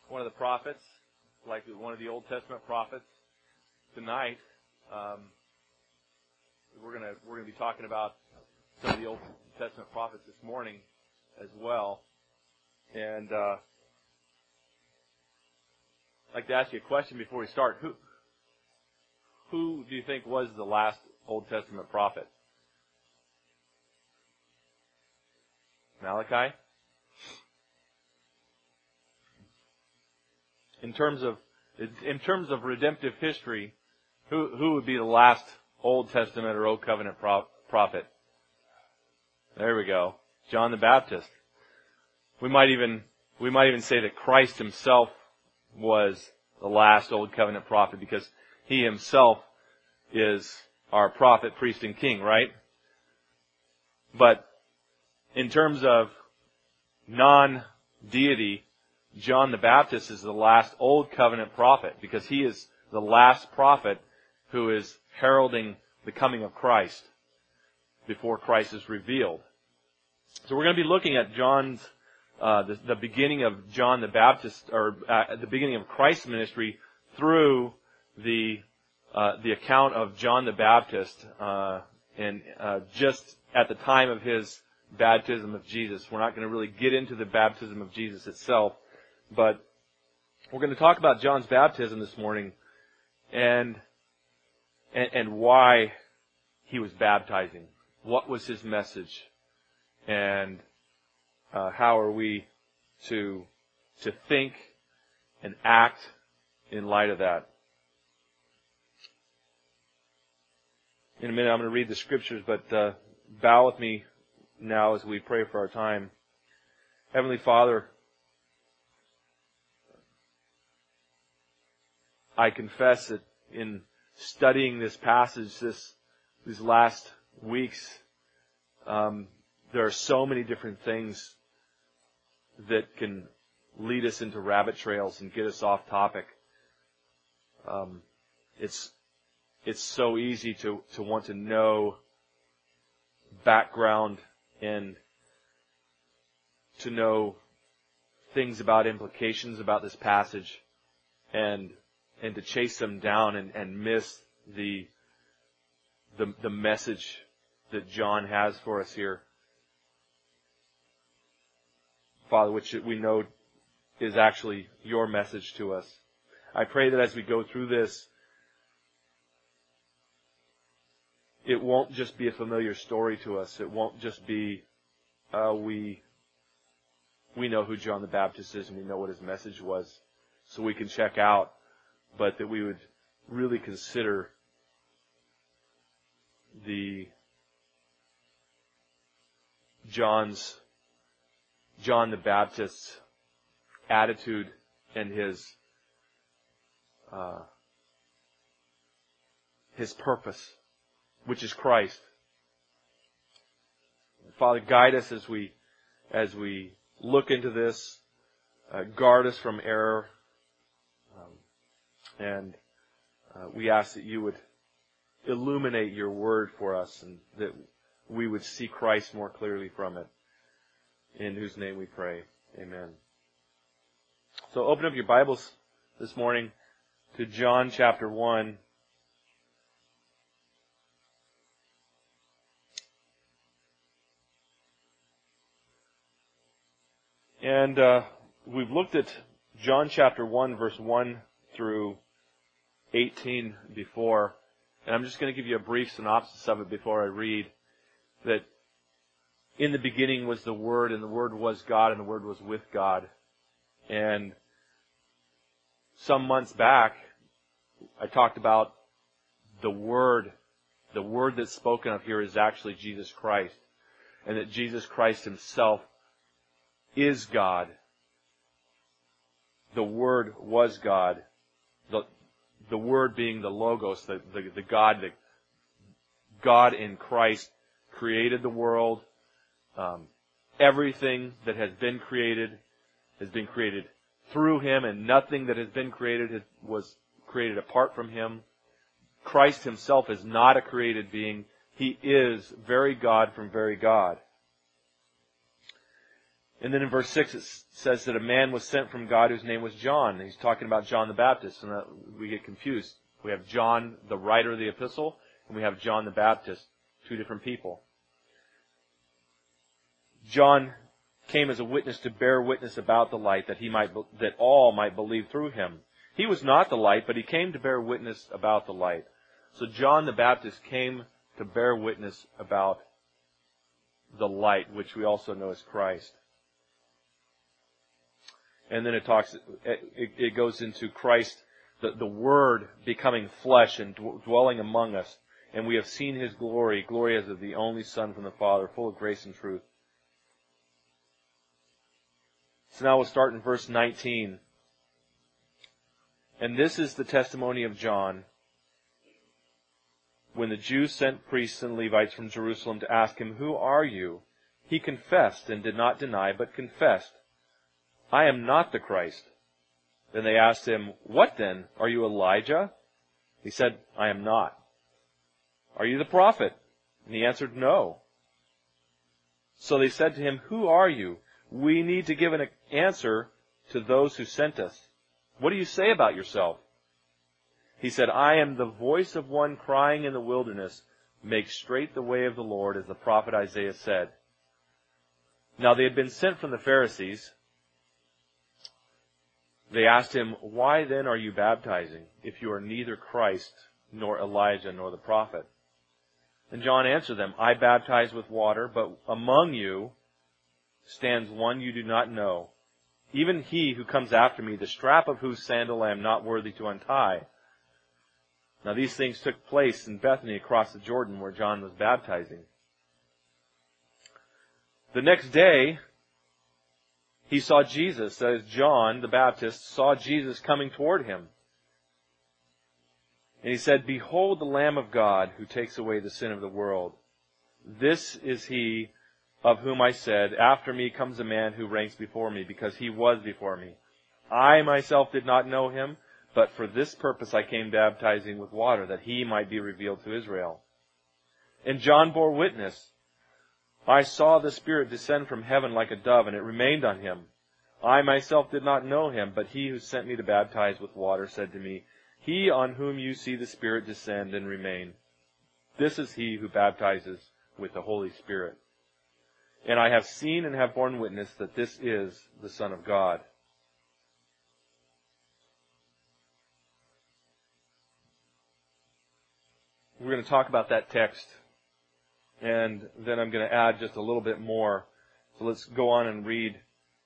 one of the prophets, like one of the Old Testament prophets. Tonight, we're gonna be talking about some of the Old Testament prophets this morning as well. And I'd like to ask you a question before we start. Who do you think was the last Old Testament prophet? Malachi? In terms of redemptive history, who would be the last Old Testament or Old Covenant prophet? There we go. John the Baptist. We might even say that Christ himself was the last Old Covenant prophet, because he himself is our prophet, priest, and king, right? But in terms of non-deity, John the Baptist is the last Old Covenant prophet, because he is the last prophet who is heralding the coming of Christ before Christ is revealed. So we're going to be looking at the beginning of John the Baptist, or the beginning of Christ's ministry through the account of John the Baptist, and just at the time of his baptism of Jesus. We're not going to really get into the baptism of Jesus itself, but we're going to talk about John's baptism this morning, and why he was baptizing. What was his message? And how are we to think and act in light of that? In a minute I'm going to read the scriptures, but bow with me now as we pray for our time. Heavenly Father, I confess that in studying this passage these last weeks, there are so many different things that can lead us into rabbit trails and get us off topic. It's so easy to want to know background and to know things about implications about this passage, and to chase them down and miss the message that John has for us here. Father, which we know is actually your message to us. I pray that as we go through this, it won't just be a familiar story to us. It won't just be, we know who John the Baptist is and we know what his message was, so we can check out, but that we would really consider John the Baptist's attitude and his purpose, which is Christ. Father, guide us as we look into this, guard us from error, and we ask that you would illuminate your word for us, and that we would see Christ more clearly from it. In whose name we pray. Amen. So open up your Bibles this morning to John chapter 1. And we've looked at John chapter 1, verse 1 through 18 before. And I'm just going to give you a brief synopsis of it before I read. That in the beginning was the Word, and the Word was God, and the Word was with God. And some months back, I talked about the Word. The Word that's spoken of here is actually Jesus Christ. And that Jesus Christ himself is God. The Word was God. The Word being the Logos, the God, that God in Christ created the world. Everything that has been created through him, and nothing that has been created was created apart from him. Christ himself is not a created being. He is very God from very God. And then in verse 6 it says that a man was sent from God whose name was John. He's talking about John the Baptist, and we get confused. We have John, the writer of the epistle, and we have John the Baptist, two different people. John came as a witness to bear witness about the light, that all might believe through him. He was not the light, but he came to bear witness about the light. So John the Baptist came to bear witness about the light, which we also know as Christ. And then it goes into Christ, the Word becoming flesh and dwelling among us. And we have seen His glory as of the only Son from the Father, full of grace and truth. So now we'll start in verse 19. And this is the testimony of John. When the Jews sent priests and Levites from Jerusalem to ask him, "Who are you?" he confessed and did not deny, but confessed, "I am not the Christ." Then they asked him, "What then? Are you Elijah?" He said, "I am not." "Are you the prophet?" And he answered, "No." So they said to him, "Who are you? We need to give an answer to those who sent us. What do you say about yourself?" He said, "I am the voice of one crying in the wilderness, 'Make straight the way of the Lord,' as the prophet Isaiah said." Now they had been sent from the Pharisees. They asked him, "Why then are you baptizing, if you are neither Christ, nor Elijah, nor the prophet?" And John answered them, "I baptize with water, but among you stands one you do not know, even he who comes after me, the strap of whose sandal I am not worthy to untie." Now these things took place in Bethany across the Jordan, where John was baptizing. The next day, he saw Jesus, that is John the Baptist, saw Jesus coming toward him. And he said, "Behold the Lamb of God who takes away the sin of the world. This is he of whom I said, 'After me comes a man who ranks before me, because he was before me.' I myself did not know him, but for this purpose I came baptizing with water, that he might be revealed to Israel." And John bore witness, "I saw the Spirit descend from heaven like a dove, and it remained on him. I myself did not know him, but he who sent me to baptize with water said to me, 'He on whom you see the Spirit descend and remain, this is he who baptizes with the Holy Spirit.' And I have seen and have borne witness that this is the Son of God." We're going to talk about that text, and then I'm going to add just a little bit more. So let's go on and read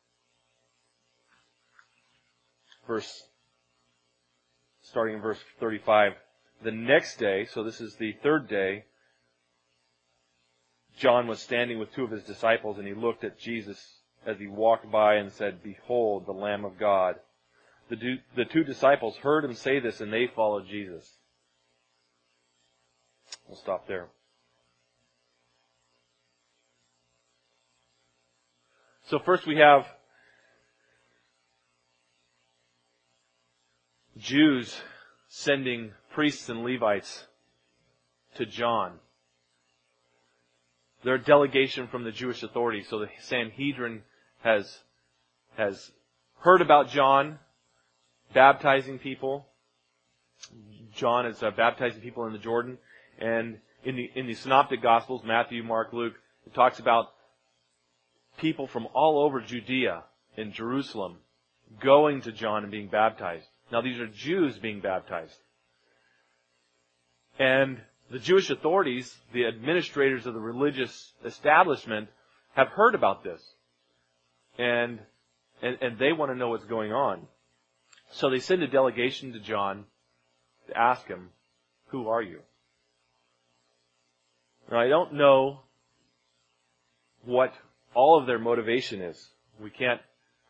starting in verse 35. The next day, so this is the third day, John was standing with two of his disciples, and he looked at Jesus as he walked by and said, "Behold, the Lamb of God." The two disciples heard him say this, and they followed Jesus. We'll stop there. So first we have Jews sending priests and Levites to John. They're a delegation from the Jewish authorities. So the Sanhedrin has heard about John baptizing people. John is baptizing people in the Jordan. And in the Synoptic Gospels, Matthew, Mark, Luke, it talks about people from all over Judea and Jerusalem going to John and being baptized. Now these are Jews being baptized. And the Jewish authorities, the administrators of the religious establishment, have heard about this. And they want to know what's going on. So they send a delegation to John to ask him, "Who are you?" Now I don't know what all of their motivation is. We can't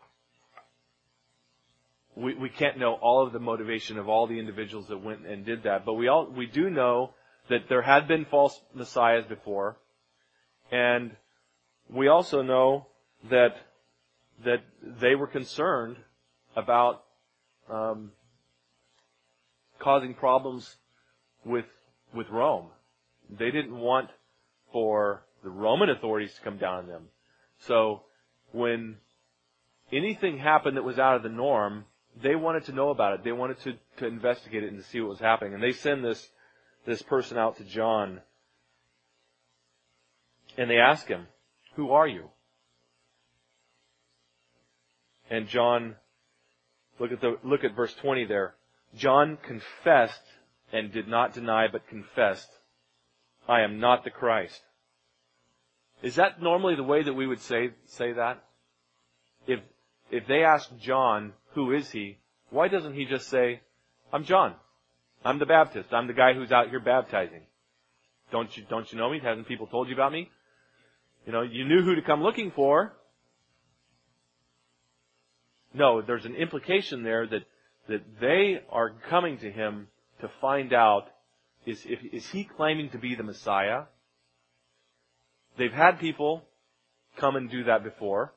know all of the motivation of all the individuals that went and did that, but we do know that there had been false messiahs before, and we also know that they were concerned about causing problems with Rome. They didn't want for the Roman authorities to come down on them. So when anything happened that was out of the norm, they wanted to know about it. They wanted to investigate it and to see what was happening. And they send this person out to John, and they ask him, "Who are you?" And John, look at verse 20 there. John confessed and did not deny, but confessed, "I am not the Christ." Is that normally the way that we would say that? If they ask John, "Who is he?" why doesn't he just say, "I'm John. I'm the Baptist. I'm the guy who's out here baptizing. Don't you know me? Hasn't people told you about me? You knew who to come looking for." No, there's an implication there that they are coming to him to find out, is he claiming to be the Messiah? They've had people come and do that before.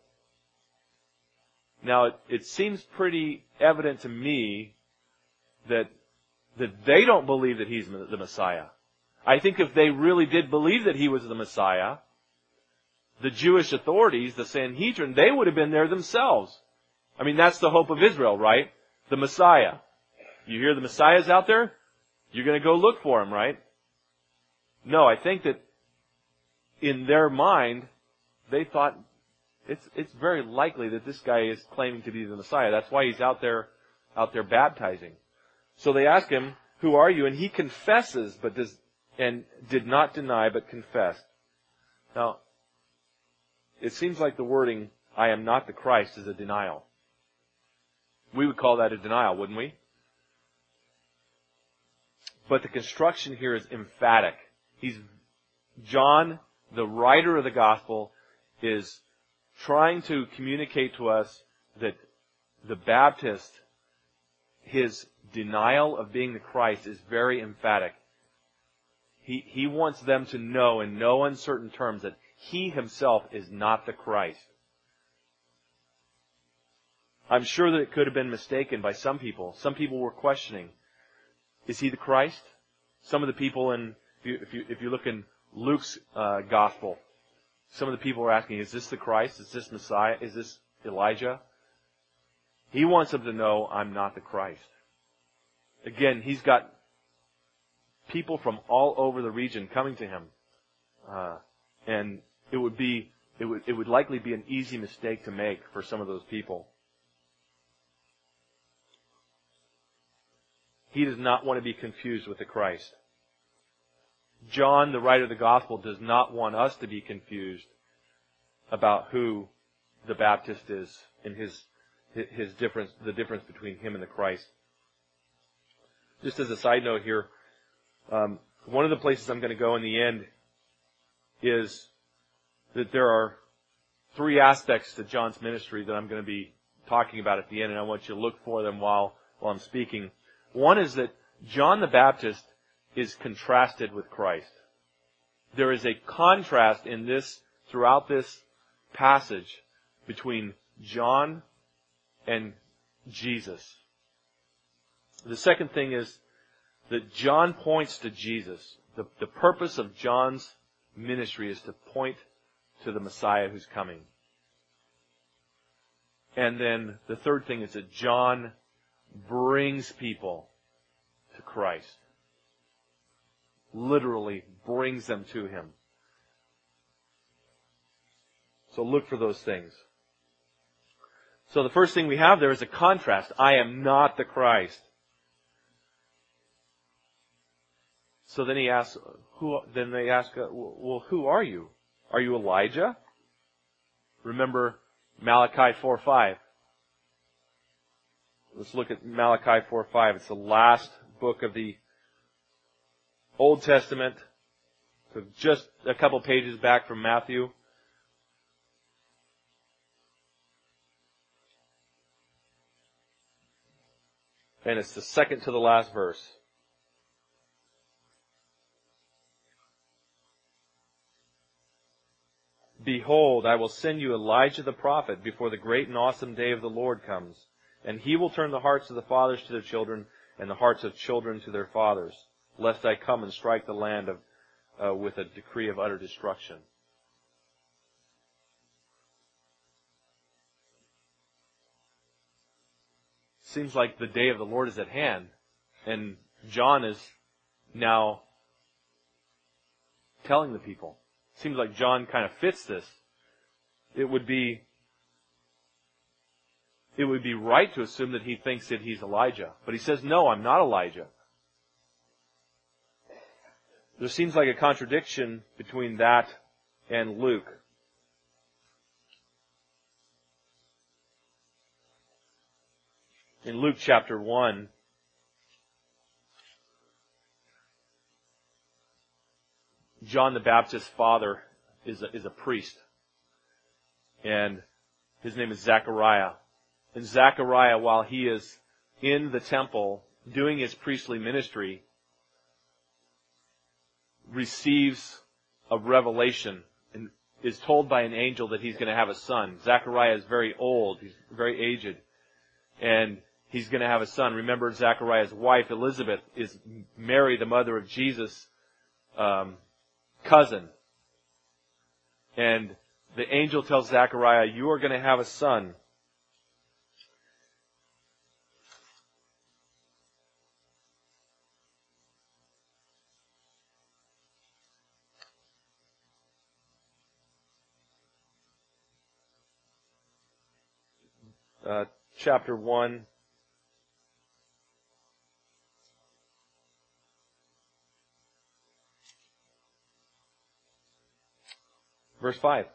Now, it seems pretty evident to me that they don't believe that he's the Messiah. I think if they really did believe that he was the Messiah, the Jewish authorities, the Sanhedrin, they would have been there themselves. I mean, that's the hope of Israel, right? The Messiah. You hear the Messiah's out there? You're going to go look for him, right? No, I think that in their mind, they thought it's very likely that this guy is claiming to be the Messiah. That's why he's out there baptizing. So they ask him, "Who are you?" And he confesses, and did not deny, but confessed. Now, it seems like the wording, "I am not the Christ," is a denial. We would call that a denial, wouldn't we? But the construction here is emphatic. John, the writer of the gospel, is trying to communicate to us that the Baptist, his denial of being the Christ is very emphatic. He wants them to know in no uncertain terms that he himself is not the Christ. I'm sure that it could have been mistaken by some people. Some people were questioning, is he the Christ? Some of the people if you look in Luke's gospel, some of the people were asking, is this the Christ? Is this Messiah? Is this Elijah? He wants them to know, I'm not the Christ. Again, he's got people from all over the region coming to him. And it would likely be an easy mistake to make for some of those people. He does not want to be confused with the Christ. John, the writer of the gospel, does not want us to be confused about who the Baptist is and his difference, the difference between him and the Christ. Just as a side note here, one of the places I'm going to go in the end is that there are 3 aspects to John's ministry that I'm going to be talking about at the end, and I want you to look for them while I'm speaking. One is that John the Baptist is contrasted with Christ. There is a contrast throughout this passage between John and Jesus. The second thing is that John points to Jesus. The purpose of John's ministry is to point to the Messiah who's coming. And then the third thing is that John brings people to Christ. Literally brings them to him. So look for those things. So the first thing we have there is a contrast. I am not the Christ. So then they ask, well, who are you? Are you Elijah? Remember Malachi 4:5. Let's look at Malachi 4:5. It's the last book of the Old Testament. So just a couple pages back from Matthew. And it's the second to the last verse. Behold, I will send you Elijah the prophet before the great and awesome day of the Lord comes. And he will turn the hearts of the fathers to their children, and the hearts of children to their fathers, lest I come and strike the land with a decree of utter destruction. seems like the day of the Lord is at hand. And John is now telling the people. Seems like John kind of fits this. It would be right to assume that he thinks that he's Elijah. But he says, no, I'm not Elijah. There seems like a contradiction between that and Luke. In Luke chapter 1, John the Baptist's father is a priest. And his name is Zechariah. And Zechariah, while he is in the temple doing his priestly ministry, receives a revelation and is told by an angel that he's going to have a son. Zechariah is very old. He's very aged. And he's going to have a son. Remember, Zechariah's wife, Elizabeth, is Mary, the mother of Jesus' cousin. And the angel tells Zechariah, you are going to have a son. Chapter 1. Verse 5.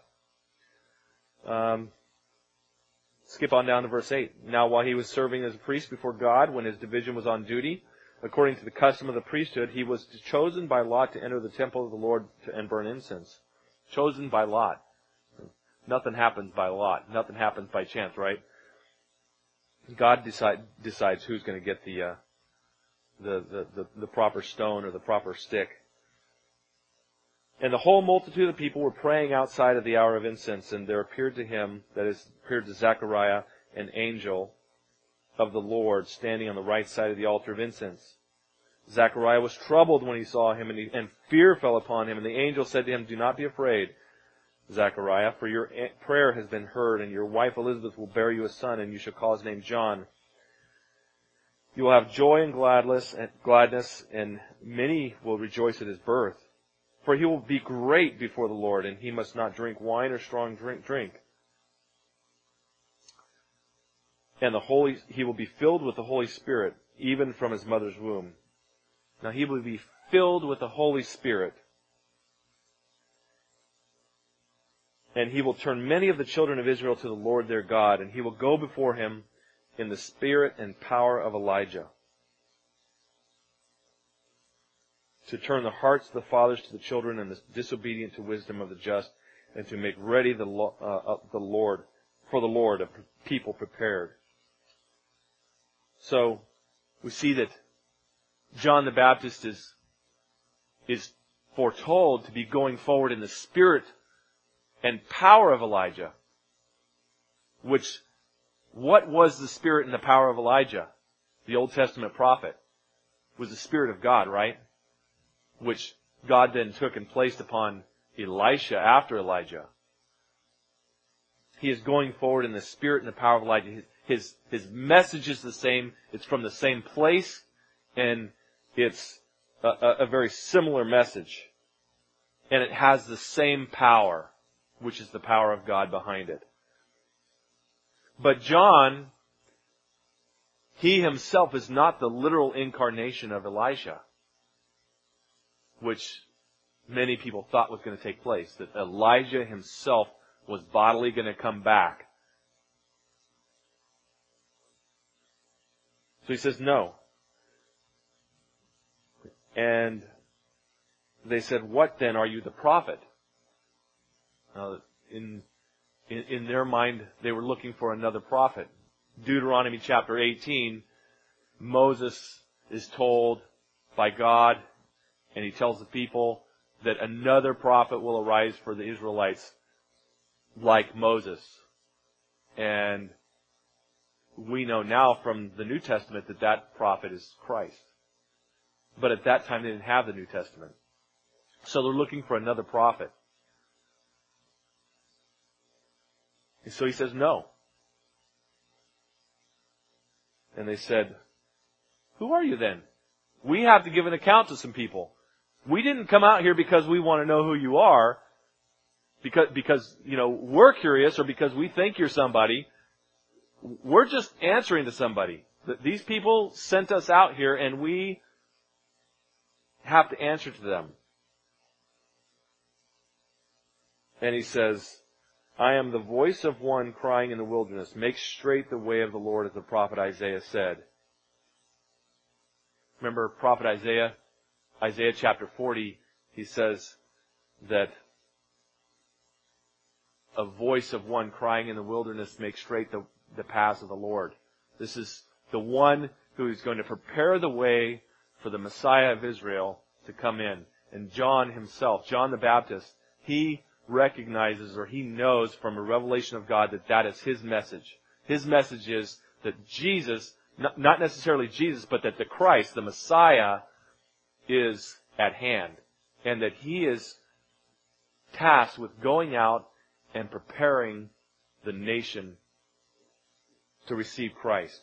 Skip on down to verse 8. Now while he was serving as a priest before God, when his division was on duty, according to the custom of the priesthood, he was chosen by lot to enter the temple of the Lord and burn incense. Chosen by lot. Nothing happens by lot. Nothing happens by chance, right? God decides who's going to get the proper stone or the proper stick. And the whole multitude of the people were praying outside of the hour of incense, and there appeared to him, that is, appeared to Zechariah, an angel of the Lord standing on the right side of the altar of incense. Zechariah was troubled when he saw him, and fear fell upon him. And the angel said to him, do not be afraid, Zechariah, for your prayer has been heard, and your wife Elizabeth will bear you a son, and you shall call his name John. You will have joy and gladness, and many will rejoice at his birth. For he will be great before the Lord, and he must not drink wine or strong drink. And he will be filled with the Holy Spirit, even from his mother's womb. Now he will be filled with the Holy Spirit. And he will turn many of the children of Israel to the Lord their God, and he will go before him in the spirit and power of Elijah, to turn the hearts of the fathers to the children and the disobedient to wisdom of the just, and to make ready for the Lord a people prepared. So we see that John the Baptist is foretold to be going forward in the spirit and power of Elijah. What was the spirit and the power of Elijah? The Old Testament prophet was the Spirit of God, right? Which God then took and placed upon Elisha after Elijah. He is going forward in the spirit and the power of Elijah. His message is the same. It's from the same place, and it's a very similar message. And it has the same power, which is the power of God behind it. But John, he himself is not the literal incarnation of Elisha, which many people thought was going to take place, that Elijah himself was bodily going to come back. So he says, no. And they said, what then? Are you the prophet? In their mind, they were looking for another prophet. Deuteronomy chapter 18, Moses is told by God, and he tells the people that another prophet will arise for the Israelites like Moses. And we know now from the New Testament that that prophet is Christ. But at that time they didn't have the New Testament. So they're looking for another prophet. And so he says no. And they said, "Who are you then? We have to give an account to some people. We didn't come out here because we want to know who you are, because we're curious or because we think you're somebody. We're just answering to somebody. These people sent us out here and we have to answer to them." And he says, "I am the voice of one crying in the wilderness, make straight the way of the Lord, as the prophet Isaiah said." Remember prophet Isaiah? Isaiah chapter 40, he says that a voice of one crying in the wilderness, make straight the paths of the Lord. This is the one who is going to prepare the way for the Messiah of Israel to come in. And John himself, John the Baptist, he recognizes, or he knows from a revelation of God, that that is his message. His message is that Jesus, not necessarily Jesus, but that the Christ, the Messiah, is at hand. And that he is tasked with going out and preparing the nation to receive Christ.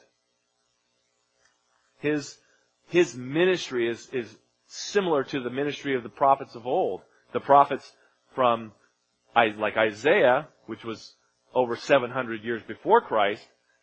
His ministry is similar to the ministry of the prophets of old. The prophets from, like Isaiah, which was over 700 years before Christ,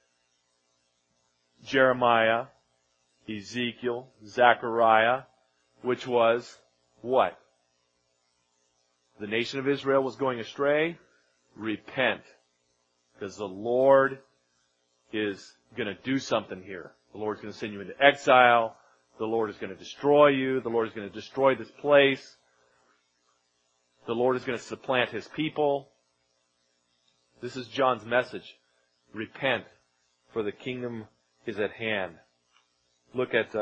Jeremiah, Ezekiel, Zechariah, which was what? The nation of Israel was going astray. Repent, because the Lord is going to do something here. The Lord is going to send you into exile. The Lord is going to destroy you. The Lord is going to destroy this place. The Lord is going to supplant His people. This is John's message. Repent, for the kingdom is at hand. Look at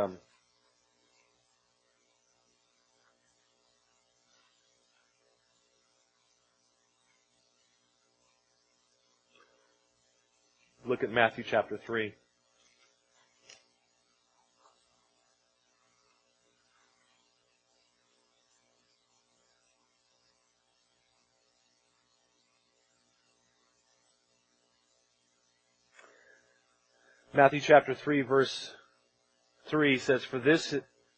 Matthew chapter 3. Matthew chapter 3 verse 3 says, For this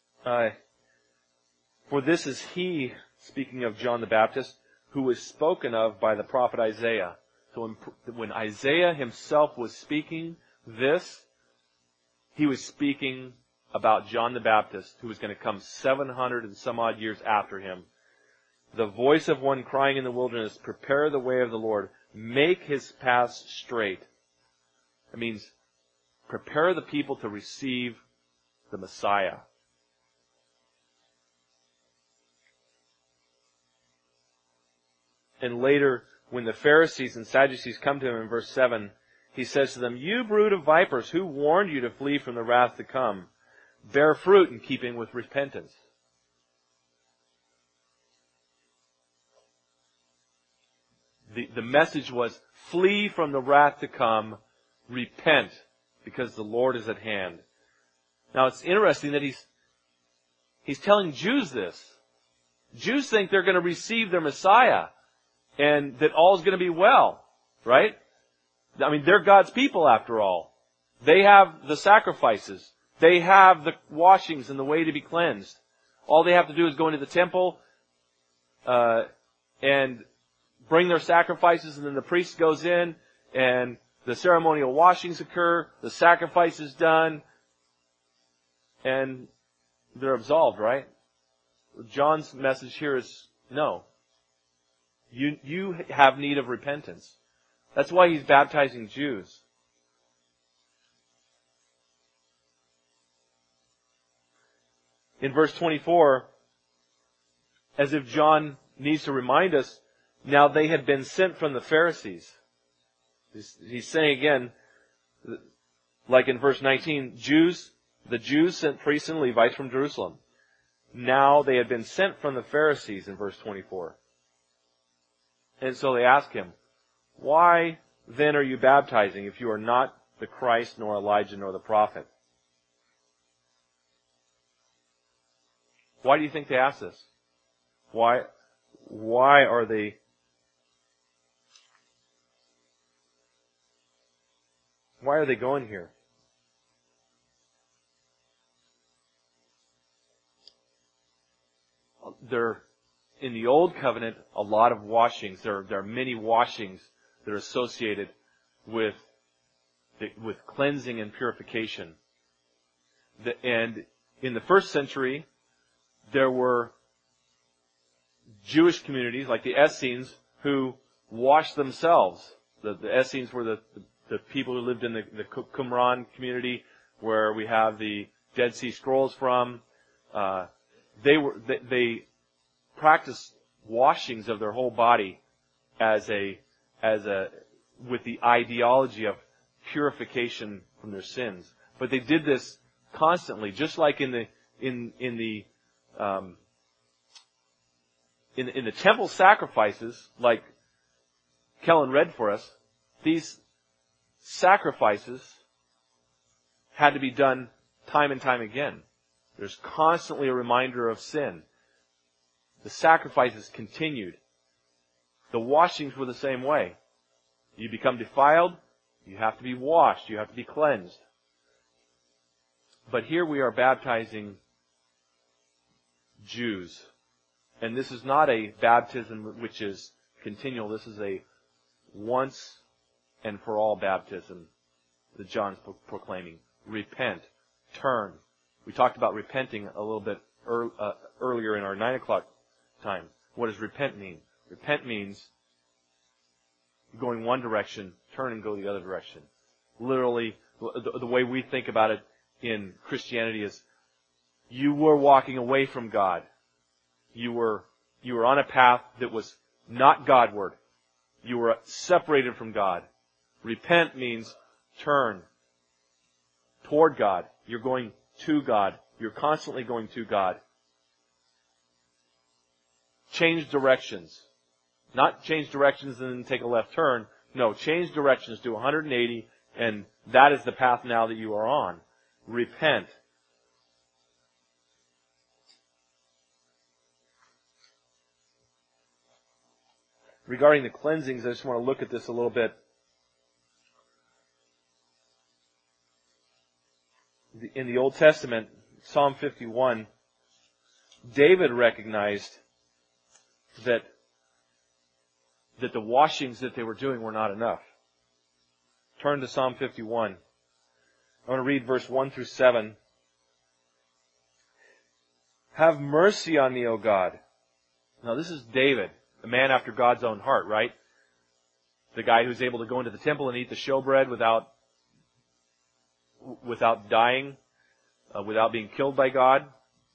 is he, speaking of John the Baptist, who was spoken of by the prophet Isaiah. So when Isaiah himself was speaking this, he was speaking about John the Baptist, who was going to come 700 and some odd years after him. The voice of one crying in the wilderness, prepare the way of the Lord, make his paths straight. That means prepare the people to receive the Messiah. And later, when the Pharisees and Sadducees come to him in verse 7, he says to them, You brood of vipers, who warned you to flee from the wrath to come? Bear fruit in keeping with repentance. The message was, flee from the wrath to come, repent, because the Lord is at hand. Now it's interesting that he's telling Jews this. Jews think they're going to receive their Messiah and that all is going to be well, right? I mean, they're God's people after all. They have the sacrifices. They have the washings and the way to be cleansed. All they have to do is go into the temple and bring their sacrifices, and then the priest goes in and the ceremonial washings occur, the sacrifice is done, and they're absolved, right? John's message here is, no. You have need of repentance. That's why he's baptizing Jews. In verse 24, as if John needs to remind us, now they had been sent from the Pharisees. He's saying again, like in verse 19, the Jews sent priests and Levites from Jerusalem. Now they had been sent from the Pharisees in verse 24. And so they ask him, Why then are you baptizing if you are not the Christ, nor Elijah, nor the prophet? Why do you think they ask this? Why are they going here? in the Old Covenant, a lot of washings. There are many washings that are associated with cleansing and purification. And in the first century, there were Jewish communities like the Essenes who washed themselves. The Essenes were the people who lived in the Qumran community where we have the Dead Sea Scrolls from. They practiced washings of their whole body with the ideology of purification from their sins. But they did this constantly, just like in the temple sacrifices, like Kellen read for us. These sacrifices had to be done time and time again. There's constantly a reminder of sin. The sacrifices continued. The washings were the same way. You become defiled, you have to be washed, you have to be cleansed. But here we are baptizing Jews. And this is not a baptism which is continual. This is a once and for all baptism that John's proclaiming. Repent. Turn. We talked about repenting a little bit earlier in our 9 o'clock time. What does repent mean? Repent means going one direction, turn and go the other direction. Literally, the way we think about it in Christianity is you were walking away from God. You were on a path that was not Godward. You were separated from God. Repent means turn toward God. You're going to God. You're constantly going to God. Change directions. Not change directions and then take a left turn. No, change directions to 180, and that is the path now that you are on. Repent. Regarding the cleansings, I just want to look at this a little bit. In the Old Testament, Psalm 51, David recognized that the washings that they were doing were not enough. Turn to Psalm 51. I want to read verse 1 through 7. Have mercy on me, O God. Now this is David, a man after God's own heart, right? The guy who's able to go into the temple and eat the showbread without dying, without being killed by God.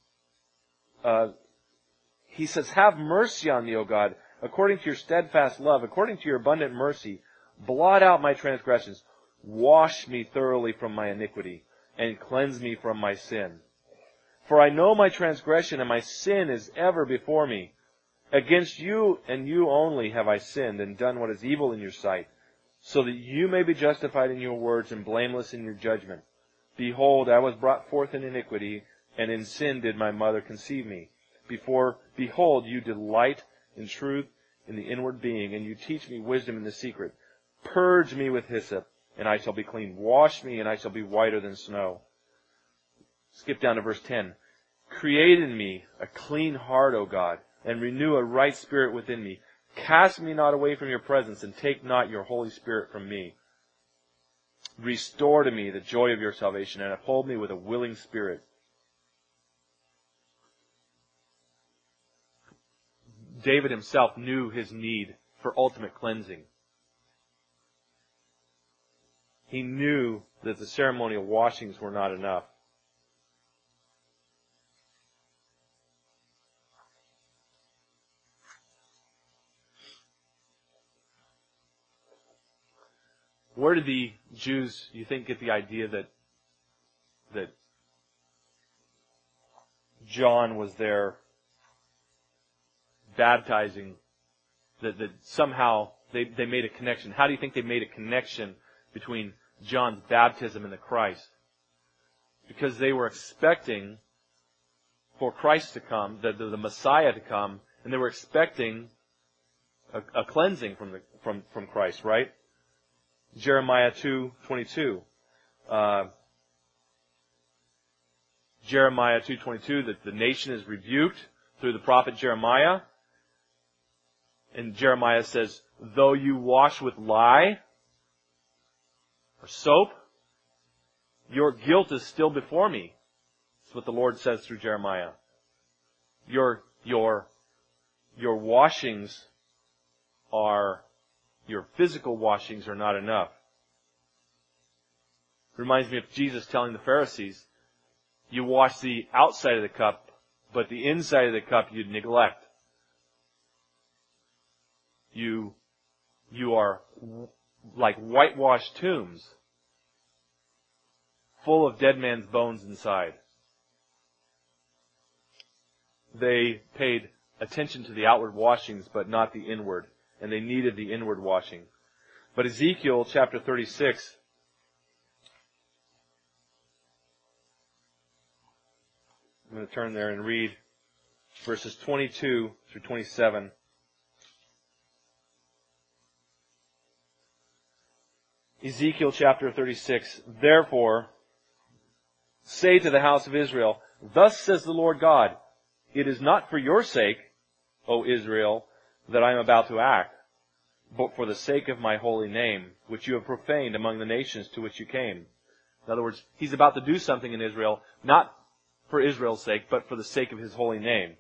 He says, have mercy on me, O God, according to your steadfast love, according to your abundant mercy. Blot out my transgressions. Wash me thoroughly from my iniquity, and cleanse me from my sin. For I know my transgression, and my sin is ever before me. Against you and you only have I sinned, and done what is evil in your sight, so that you may be justified in your words and blameless in your judgment. Behold, I was brought forth in iniquity, and in sin did my mother conceive me. Behold, you delight in truth in the inward being, and you teach me wisdom in the secret. Purge me with hyssop, and I shall be clean. Wash me, and I shall be whiter than snow. Skip down to verse 10. Create in me a clean heart, O God, and renew a right spirit within me. Cast me not away from your presence, and take not your Holy Spirit from me. Restore to me the joy of your salvation, and uphold me with a willing spirit. David himself knew his need for ultimate cleansing. He knew that the ceremonial washings were not enough. Where did the Jews, you think, get the idea that John was there baptizing, that somehow they made a connection? How do you think they made a connection between John's baptism and the Christ? Because they were expecting for Christ to come, the Messiah to come, and they were expecting a cleansing from Christ, right? Jeremiah 2:22. Jeremiah 2:22, that the nation is rebuked through the prophet Jeremiah. And Jeremiah says, though you wash with lye or soap, your guilt is still before me. That's what the Lord says through Jeremiah. Your washings your physical washings are not enough. It reminds me of Jesus telling the Pharisees, you wash the outside of the cup, but the inside of the cup you neglect. You are like whitewashed tombs, full of dead man's bones inside. They paid attention to the outward washings, but not the inward, and they needed the inward washing. But Ezekiel chapter 36, I'm going to turn there and read verses 22 through 27. Ezekiel chapter 36, therefore, say to the house of Israel, thus says the Lord God, it is not for your sake, O Israel, that I am about to act, but for the sake of my holy name, which you have profaned among the nations to which you came. In other words, He's about to do something in Israel, not for Israel's sake, but for the sake of His holy name.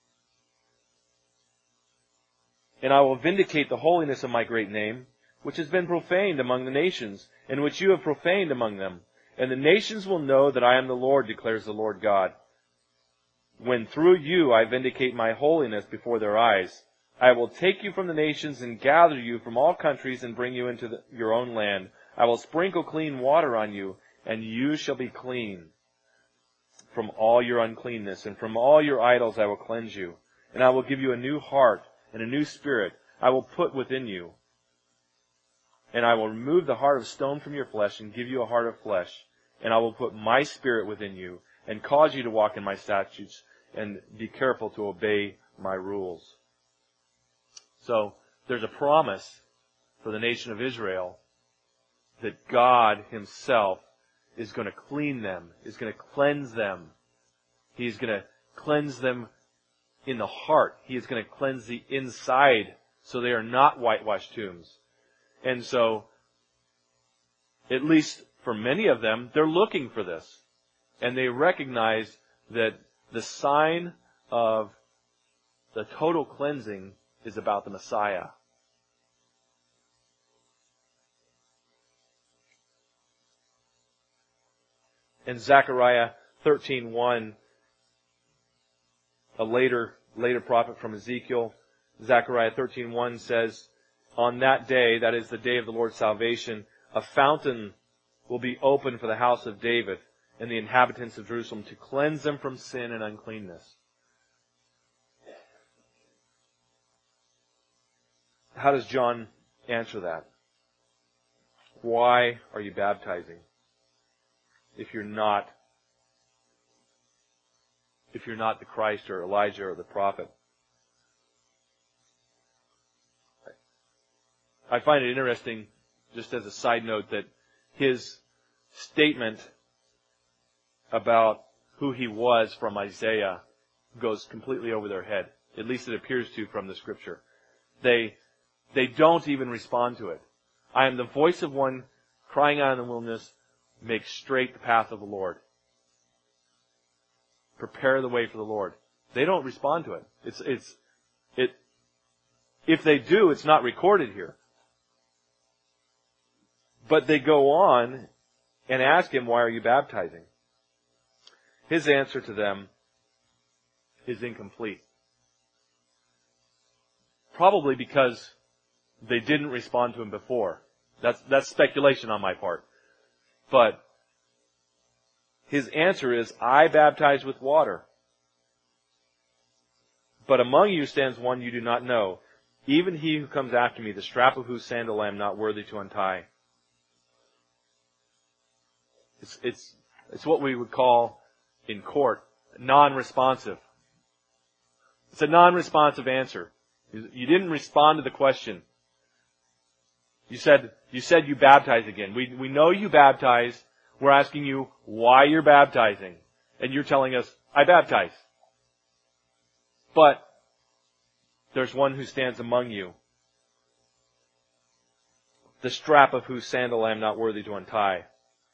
And I will vindicate the holiness of my great name, which has been profaned among the nations, and which you have profaned among them. And the nations will know that I am the Lord, declares the Lord God. When through you I vindicate my holiness before their eyes, I will take you from the nations and gather you from all countries and bring you into your own land. I will sprinkle clean water on you, and you shall be clean from all your uncleanness, and from all your idols I will cleanse you. And I will give you a new heart and a new spirit I will put within you. And I will remove the heart of stone from your flesh and give you a heart of flesh. And I will put my spirit within you and cause you to walk in my statutes and be careful to obey my rules. So there's a promise for the nation of Israel that God Himself is going to clean them, is going to cleanse them. He's going to cleanse them in the heart. He is going to cleanse the inside so they are not whitewashed tombs. And so, at least for many of them, they're looking for this. And they recognize that the sign of the total cleansing is about the Messiah. In Zechariah 13:1, a later prophet from Ezekiel, Zechariah 13:1 says, on that day, that is the day of the Lord's salvation, a fountain will be opened for the house of David and the inhabitants of Jerusalem to cleanse them from sin and uncleanness. How does John answer that? Why are you baptizing if you're not the Christ or Elijah or the prophet? I find it interesting, just as a side note, that his statement about who he was from Isaiah goes completely over their head. At least it appears to from the Scripture. They don't even respond to it. I am the voice of one crying out in the wilderness, make straight the path of the Lord. Prepare the way for the Lord. They don't respond to it. If they do, it's not recorded here. But they go on and ask him, why are you baptizing? His answer to them is incomplete. Probably because they didn't respond to him before. That's speculation on my part. But his answer is, I baptize with water. But among you stands one you do not know, even he who comes after me, the strap of whose sandal I am not worthy to untie. It's what we would call in court non-responsive. It's a non-responsive answer. You didn't respond to the question. You said you baptize again. We know you baptize. We're asking you why you're baptizing. And you're telling us, I baptize. But there's one who stands among you, the strap of whose sandal I am not worthy to untie.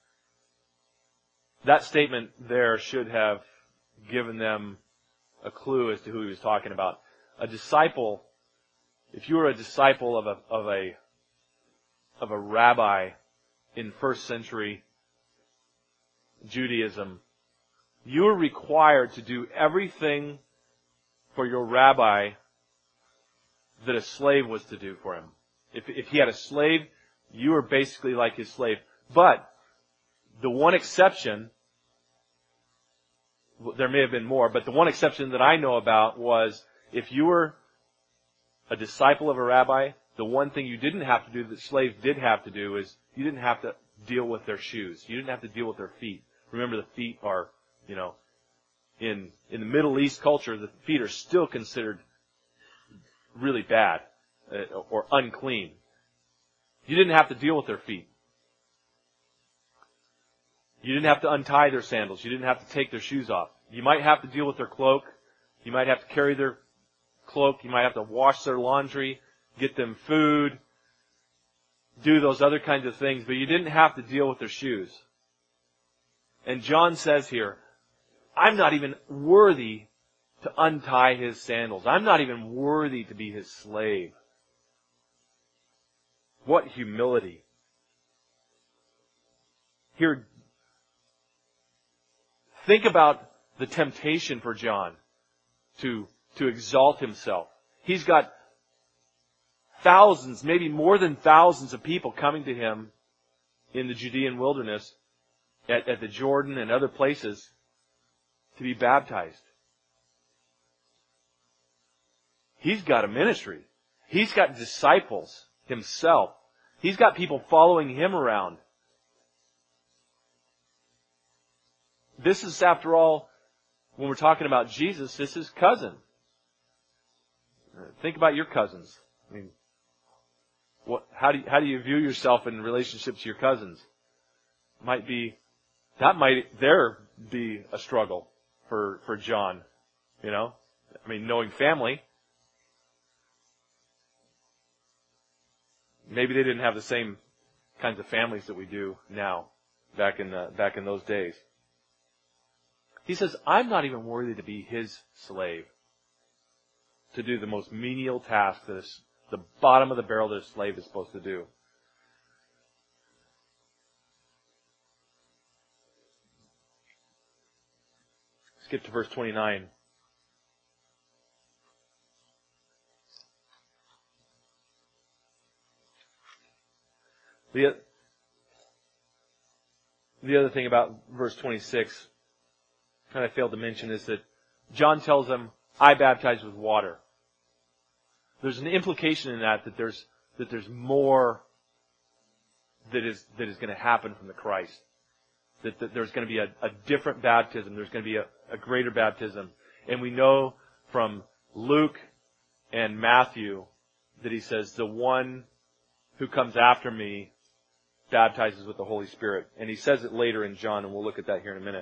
That statement there should have given them a clue as to who he was talking about. A disciple, if you were a disciple of a rabbi in first century Judaism, you were required to do everything for your rabbi that a slave was to do for him. If he had a slave, you were basically like his slave. But the one exception, there may have been more, but the one exception that I know about was if you were a disciple of a rabbi, the one thing you didn't have to do that slaves did have to do is you didn't have to deal with their shoes. You didn't have to deal with their feet. Remember, the feet are, in the Middle East culture, the feet are still considered really bad or unclean. You didn't have to deal with their feet. You didn't have to untie their sandals. You didn't have to take their shoes off. You might have to deal with their cloak. You might have to carry their cloak. You might have to wash their laundry, get them food, do those other kinds of things, but you didn't have to deal with their shoes. And John says here, I'm not even worthy to untie his sandals. I'm not even worthy to be his slave. What humility. Here, think about the temptation for John to exalt himself. He's got thousands, maybe more than thousands of people coming to him in the Judean wilderness, at the Jordan and other places, to be baptized. He's got a ministry. He's got disciples himself. He's got people following him around. This is, after all, when we're talking about Jesus, this is cousin. Think about your cousins. I mean, how do you view yourself in relationship to your cousins? That might be a struggle for John. Knowing family. Maybe they didn't have the same kinds of families that we do now, back in those days. He says, I'm not even worthy to be his slave, to do the most menial task that is the bottom of the barrel that a slave is supposed to do. Skip to verse 29. The other thing about verse 26 that I failed to mention is that John tells them, I baptize with water. There's an implication in that there's more that is going to happen from the Christ. That there's going to be a different baptism. There's going to be a greater baptism. And we know from Luke and Matthew that he says, the one who comes after me baptizes with the Holy Spirit. And he says it later in John, and we'll look at that here in a minute.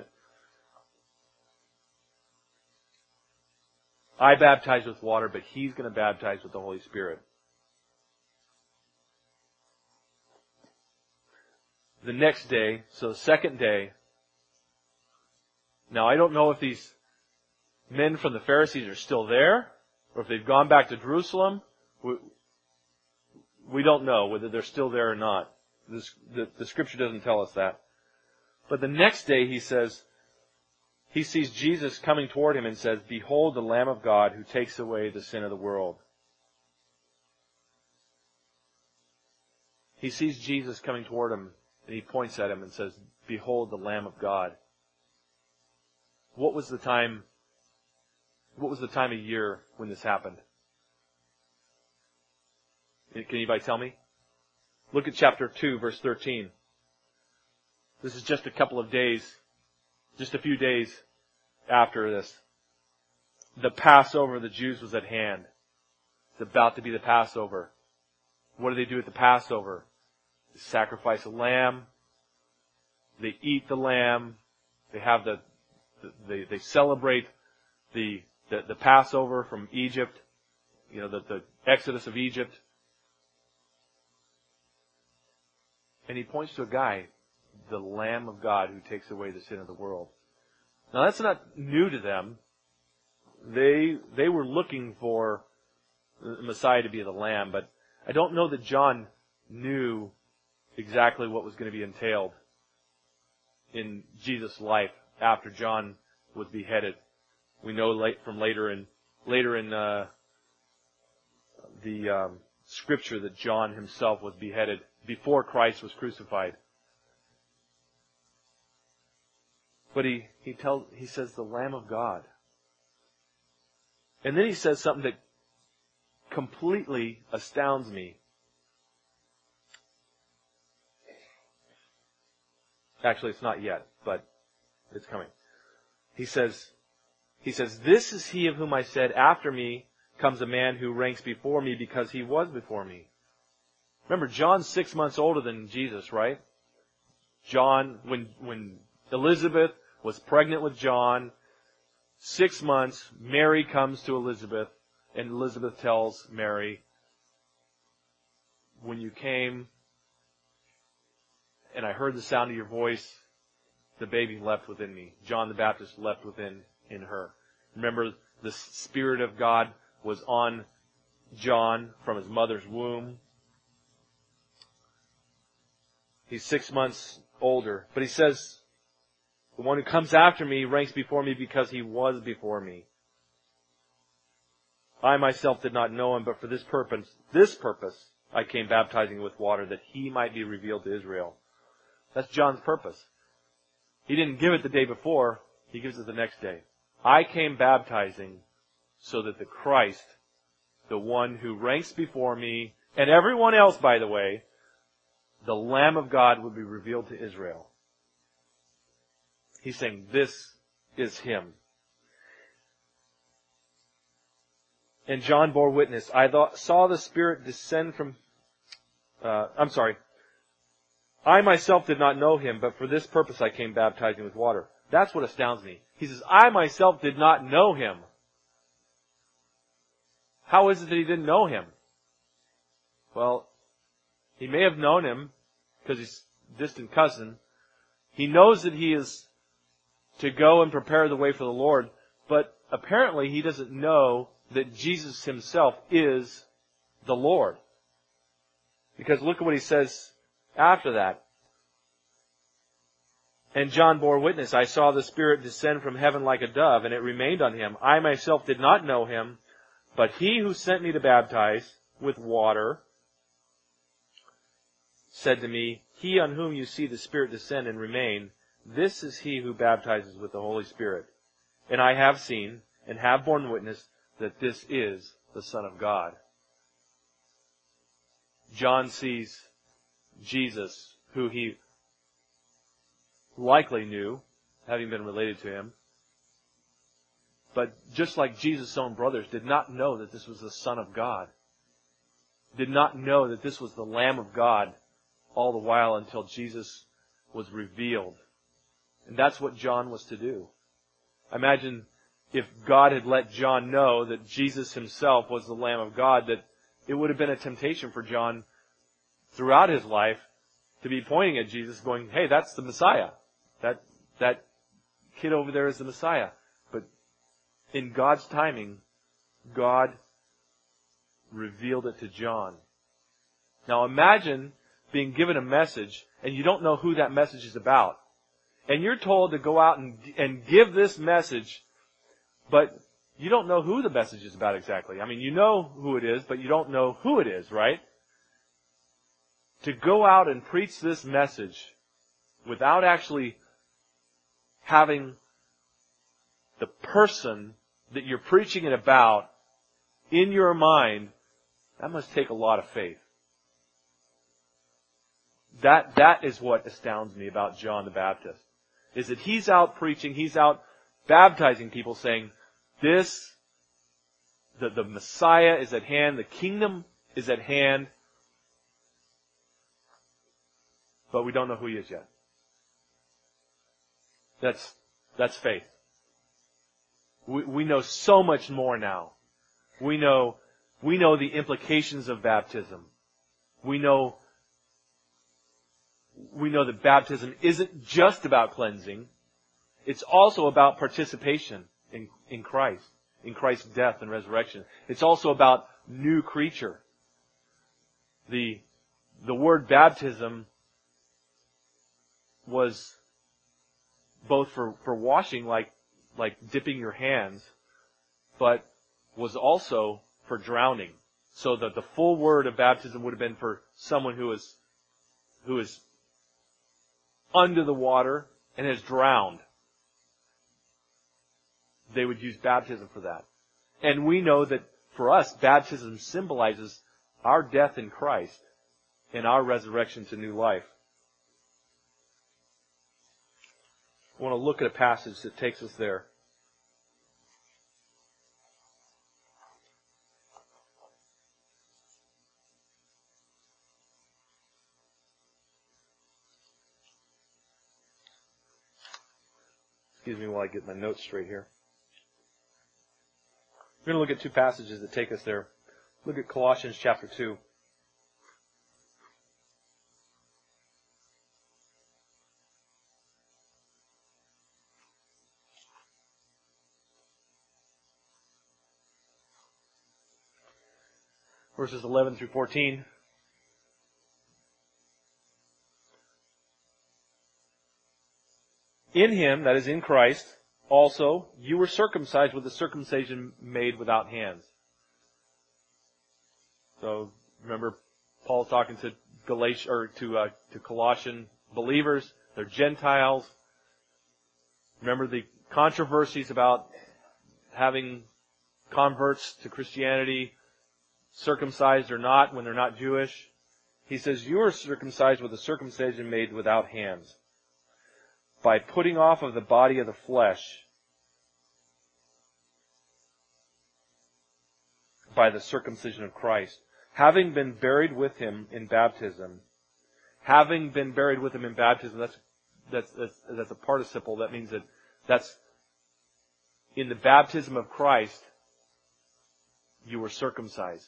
I baptize with water, but he's going to baptize with the Holy Spirit. The next day, so the second day, now I don't know if these men from the Pharisees are still there, or if they've gone back to Jerusalem. We don't know whether they're still there or not. The Scripture doesn't tell us that. But the next day he says, he sees Jesus coming toward him and says, Behold the Lamb of God who takes away the sin of the world. He sees Jesus coming toward him, and he points at him and says, Behold the Lamb of God. What was the time of year when this happened? Can anybody tell me? Look at chapter 2, verse 13. This is just a couple of days, just a few days after this. The Passover of the Jews was at hand. It's about to be the Passover. What do they do at the Passover? They sacrifice a lamb. They eat the lamb. They have they celebrate the the Passover from Egypt, the Exodus of Egypt. And he points to a guy, the Lamb of God who takes away the sin of the world. Now that's not new to them. They were looking for the Messiah to be the Lamb, but I don't know that John knew exactly what was going to be entailed in Jesus' life after John was beheaded. We know later in the Scripture that John himself was beheaded before Christ was crucified. But he says the Lamb of God. And then he says something that completely astounds me. Actually, it's not yet, but it's coming. He says, "This is he of whom I said, after me comes a man who ranks before me because he was before me." Remember, John's 6 months older than Jesus, right? John, when Elizabeth was pregnant with John, 6 months, Mary comes to Elizabeth, and Elizabeth tells Mary, "When you came and I heard the sound of your voice, the baby leapt within me." John the Baptist leapt within in her. Remember, the Spirit of God was on John from his mother's womb. He's 6 months older. But he says, the one who comes after me ranks before me because he was before me. I myself did not know him, but for this purpose, I came baptizing with water that he might be revealed to Israel. That's John's purpose. He didn't give it the day before. He gives it the next day. I came baptizing so that the Christ, the one who ranks before me, and everyone else, by the way, the Lamb of God, would be revealed to Israel. He's saying, this is him. And John bore witness. I saw the Spirit descend from... I myself did not know him, but for this purpose I came baptizing with water. That's what astounds me. He says, I myself did not know him. How is it that he didn't know him? Well, he may have known him because he's a distant cousin. He knows that he is to go and prepare the way for the Lord, but apparently he doesn't know that Jesus himself is the Lord. Because look at what he says after that. And John bore witness. I saw the Spirit descend from heaven like a dove, and it remained on him. I myself did not know him, but he who sent me to baptize with water said to me, he on whom you see the Spirit descend and remain, this is he who baptizes with the Holy Spirit. And I have seen and have borne witness that this is the Son of God. John sees Jesus, who he likely knew, having been related to him. But just like Jesus' own brothers did not know that this was the Son of God, did not know that this was the Lamb of God all the while until Jesus was revealed. And that's what John was to do. Imagine if God had let John know that Jesus himself was the Lamb of God, that it would have been a temptation for John throughout his life to be pointing at Jesus going, hey, that's the Messiah. That kid over there is the Messiah. But in God's timing, God revealed it to John. Now imagine being given a message and you don't know who that message is about. And you're told to go out and give this message, but you don't know who the message is about exactly. I mean, you know who it is, but you don't know who it is, right? To go out and preach this message without actually having the person that you're preaching it about in your mind, that must take a lot of faith. That is what astounds me about John the Baptist. Is that he's out preaching, he's out baptizing people saying, the Messiah is at hand, the kingdom is at hand, but we don't know who he is yet. That's faith. We know so much more now. We know the implications of baptism. We know that baptism isn't just about cleansing. It's also about participation in Christ, in Christ's death and resurrection. It's also about new creature. The word baptism was both for washing, like dipping your hands, but was also for drowning. So that the full word of baptism would have been for someone who is under the water and has drowned. They would use baptism for that. And we know that for us, baptism symbolizes our death in Christ and our resurrection to new life. I want to look at a passage that takes us there. Excuse me while I get my notes straight here. We're going to look at two passages that take us there. Look at Colossians chapter 2. Verses 11 through 14. In Him, that is in Christ, also you were circumcised with a circumcision made without hands. So remember, Paul's talking to to Colossian believers. They're Gentiles. Remember the controversies about having converts to Christianity circumcised or not when they're not Jewish. He says, you are circumcised with a circumcision made without hands, by putting off of the body of the flesh by the circumcision of Christ, having been buried with Him in baptism. Having been buried with Him in baptism, that's a participle. That means that's in the baptism of Christ, you were circumcised.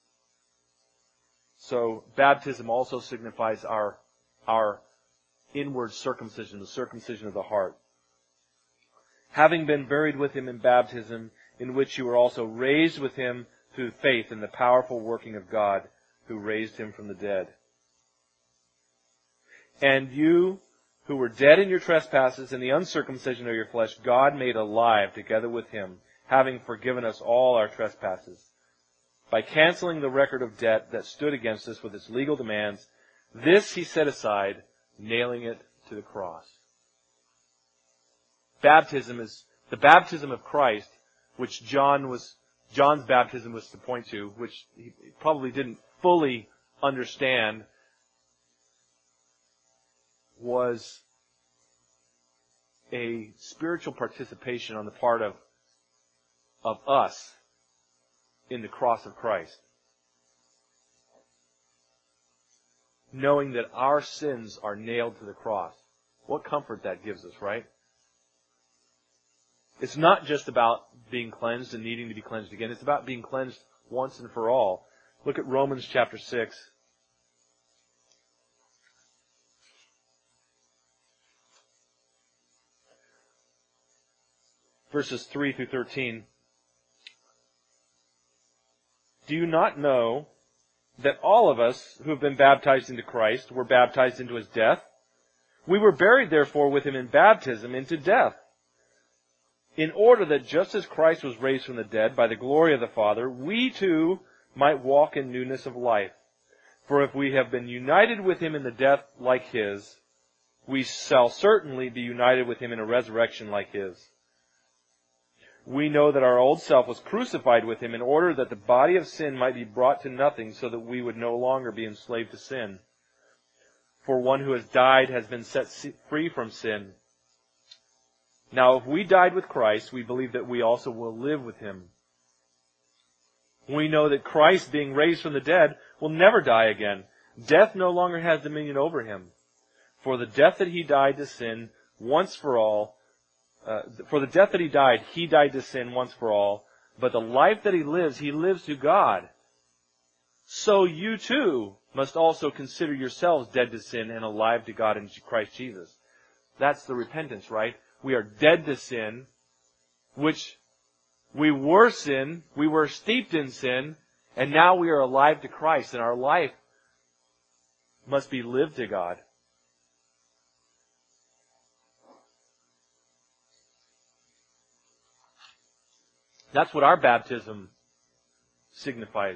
So baptism also signifies our inward circumcision, the circumcision of the heart. Having been buried with Him in baptism, in which you were also raised with Him through faith in the powerful working of God, who raised Him from the dead. And you, who were dead in your trespasses and the uncircumcision of your flesh, God made alive together with Him, having forgiven us all our trespasses, by canceling the record of debt that stood against us with its legal demands. This He set aside, nailing it to the cross. Baptism is the baptism of Christ, which John's baptism was to point to, which he probably didn't fully understand, was a spiritual participation on the part of us in the cross of Christ. Knowing that our sins are nailed to the cross. What comfort that gives us, right? It's not just about being cleansed and needing to be cleansed again. It's about being cleansed once and for all. Look at Romans chapter 6. Verses 3 through 13. Do you not know that all of us who have been baptized into Christ were baptized into His death? We were buried therefore with Him in baptism into death, in order that just as Christ was raised from the dead by the glory of the Father, we too might walk in newness of life. For if we have been united with Him in the death like His, we shall certainly be united with Him in a resurrection like His. We know that our old self was crucified with Him in order that the body of sin might be brought to nothing, so that we would no longer be enslaved to sin. For one who has died has been set free from sin. Now if we died with Christ, we believe that we also will live with Him. We know that Christ, being raised from the dead, will never die again. Death no longer has dominion over Him. For the death that He died to sin once for all For the death that he died to sin once for all, but the life that he lives to God. So you too must also consider yourselves dead to sin and alive to God in Christ Jesus. That's the repentance, right? We are dead to sin, which we were sin, we were steeped in sin, and now we are alive to Christ, and our life must be lived to God. That's what our baptism signifies.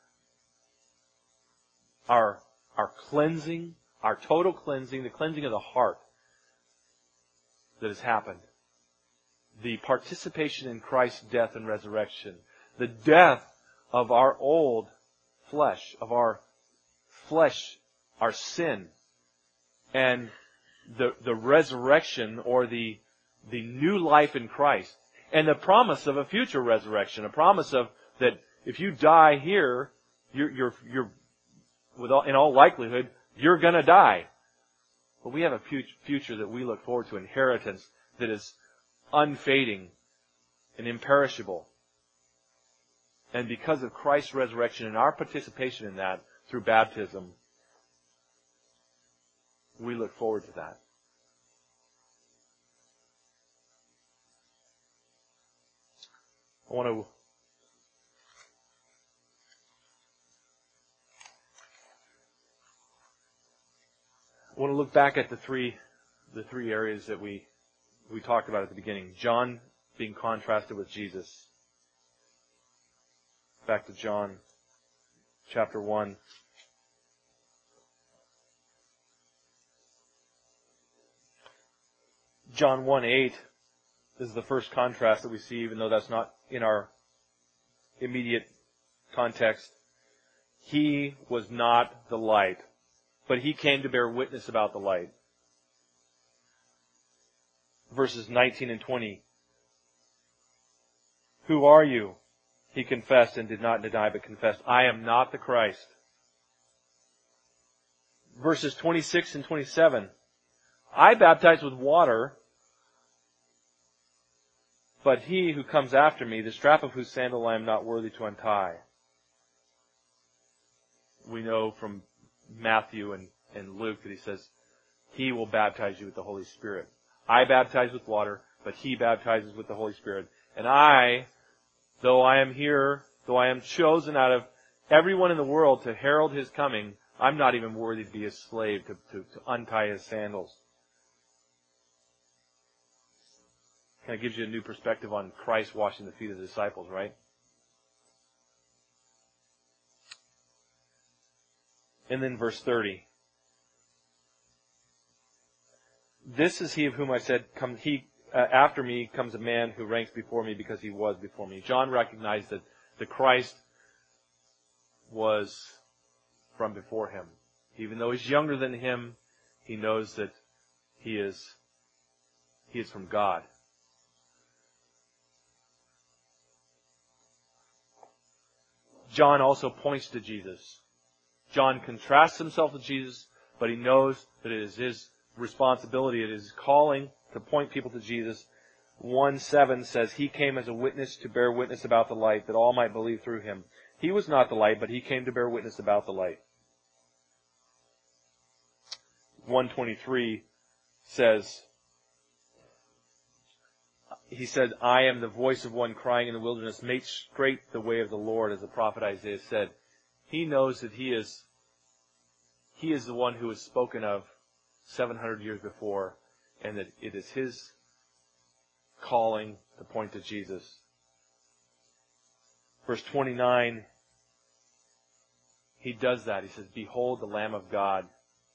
Our cleansing, our total cleansing, the cleansing of the heart that has happened. The participation in Christ's death and resurrection. The death of our old flesh, our sin. And the resurrection or the new life in Christ. And the promise of a future resurrection. A promise of that if you die here, you're in all likelihood, you're gonna die. But we have a future that we look forward to, inheritance that is unfading and imperishable. And because of Christ's resurrection and our participation in that through baptism, we look forward to that. I want to look back at the three areas that we talked about at the beginning. John being contrasted with Jesus. Back to John chapter 1. John 1:8 is the first contrast that we see, even though that's not in our immediate context. He was not the light, but he came to bear witness about the light. Verses 19 and 20. Who are you? He confessed and did not deny, but confessed, I am not the Christ. Verses 26 and 27. I baptize with water, but he who comes after me, the strap of whose sandal I am not worthy to untie. We know from Matthew and Luke that he says, he will baptize you with the Holy Spirit. I baptize with water, but he baptizes with the Holy Spirit. And I, though I am here, though I am chosen out of everyone in the world to herald his coming, I'm not even worthy to be his slave, to untie his sandals. Kind of gives you a new perspective on Christ washing the feet of the disciples, right? And then verse 30. This is he of whom I said, after me comes a man who ranks before me because he was before me. John recognized that the Christ was from before him. Even though he's younger than him, he knows that he is from God. John also points to Jesus. John contrasts himself with Jesus, but he knows that it is his responsibility, it is his calling to point people to Jesus. 1:7 says, he came as a witness to bear witness about the light, that all might believe through him. He was not the light, but he came to bear witness about the light. 1:23 says, he said, I am the voice of one crying in the wilderness, make straight the way of the Lord, as the prophet Isaiah said. He knows that he is the one who was spoken of 700 years before, and that it is his calling to point to Jesus. Verse 29, he does that. He says, behold the Lamb of God,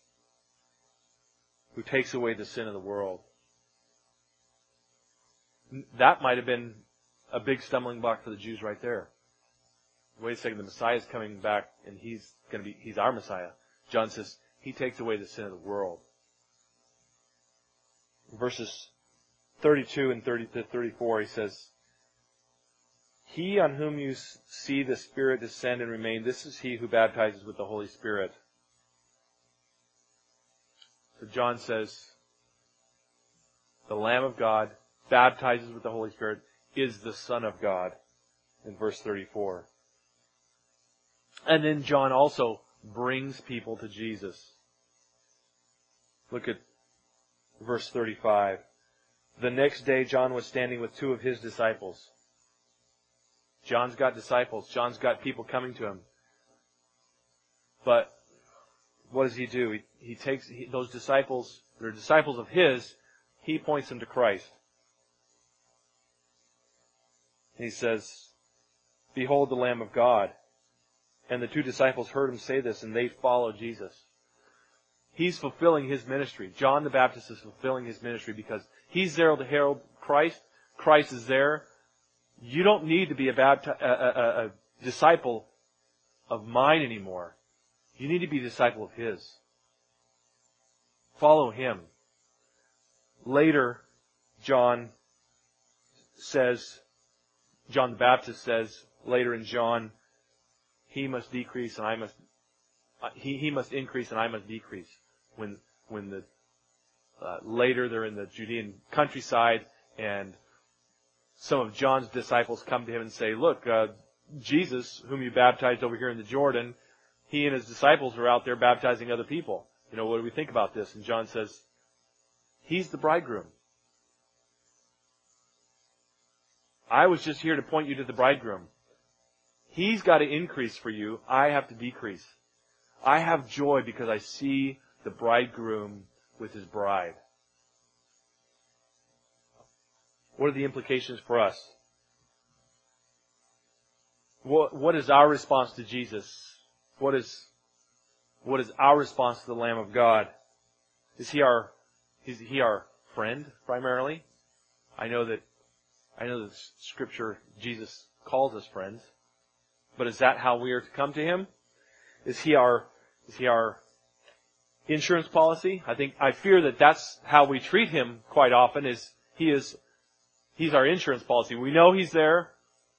who takes away the sin of the world. That might have been a big stumbling block for the Jews right there. Wait a second, the Messiah is coming back and he's our Messiah. John says, he takes away the sin of the world. Verses 32 and 30 to 34, he says, he on whom you see the Spirit descend and remain, this is he who baptizes with the Holy Spirit. So John says, the Lamb of God baptizes with the Holy Spirit, is the Son of God, in verse 34. And then John also brings people to Jesus. Look at verse 35. The next day John was standing with two of his disciples. John's got disciples. John's got people coming to him. But what does he do? He takes those disciples, they're disciples of his, he points them to Christ. And he says, "Behold the Lamb of God." And the two disciples heard him say this, and they followed Jesus. He's fulfilling his ministry. John the Baptist is fulfilling his ministry because he's there to herald Christ. Christ is there. You don't need to be a disciple of mine anymore. You need to be a disciple of his. Follow him. Later, John the Baptist says, later in John, he must decrease and I must, he must increase and I must decrease. When later they're in the Judean countryside and some of John's disciples come to him and say, "Look, Jesus, whom you baptized over here in the Jordan, he and his disciples are out there baptizing other people. What do we think about this?" And John says, "He's the bridegroom. I was just here to point you to the bridegroom. He's got to increase for you. I have to decrease. I have joy because I see the bridegroom with his bride." What are the implications for us? What is our response to Jesus? What is our response to the Lamb of God? Is he our friend primarily? I know that Scripture, Jesus calls us friends. But is that how we are to come to him? Is he our insurance policy? I fear that that's how we treat him quite often. He's our insurance policy. We know he's there.